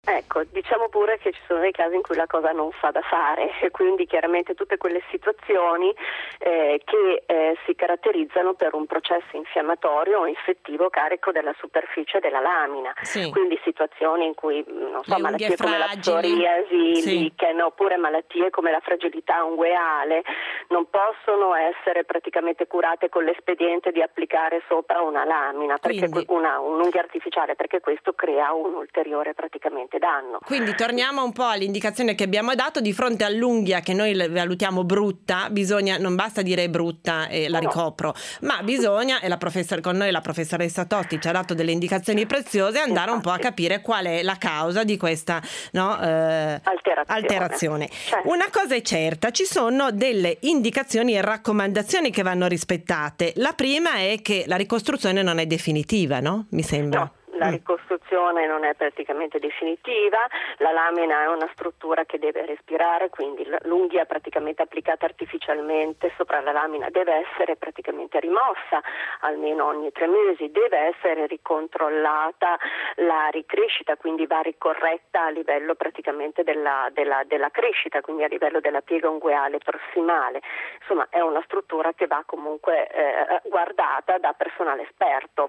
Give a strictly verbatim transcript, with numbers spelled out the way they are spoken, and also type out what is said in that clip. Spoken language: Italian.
Ecco, diciamo pure che ci sono dei casi in cui la cosa non fa da fare e quindi chiaramente tutte quelle situazioni eh, che eh, si caratterizzano per un processo infiammatorio o infettivo carico della superficie della lamina, Sì. quindi situazioni in cui non so, Le unghie malattie come la fragili. psoriasi, Sì. lichen, oppure malattie come la fragilità ungueale non possono essere praticamente curate con l'espediente di applicare sopra una lamina, perché Quindi- una, un'unghia artificiale, perché questo crea un ulteriore praticamente danno. Quindi torniamo un po' all'indicazione che abbiamo dato: di fronte all'unghia che noi valutiamo brutta, bisogna, non basta dire è brutta e la No. ricopro, ma bisogna, e la professor, con noi la professoressa Totti ci ha dato delle indicazioni preziose, andare un po' a Infatti. capire qual è la causa di questa no, eh, Alterazione. alterazione. Certo. Una cosa è certa: ci sono delle indicazioni e raccomandazioni che vanno rispettate. La prima è che la ricostruzione non è definitiva, no? Mi sembra. No. La ricostruzione non è praticamente definitiva, la lamina è una struttura che deve respirare, quindi l'unghia praticamente applicata artificialmente sopra la lamina deve essere praticamente rimossa almeno ogni tre mesi, deve essere ricontrollata la ricrescita, quindi va ricorretta a livello praticamente della, della, della crescita, quindi a livello della piega ungueale prossimale. Insomma, è una struttura che va comunque eh, guardata da personale esperto.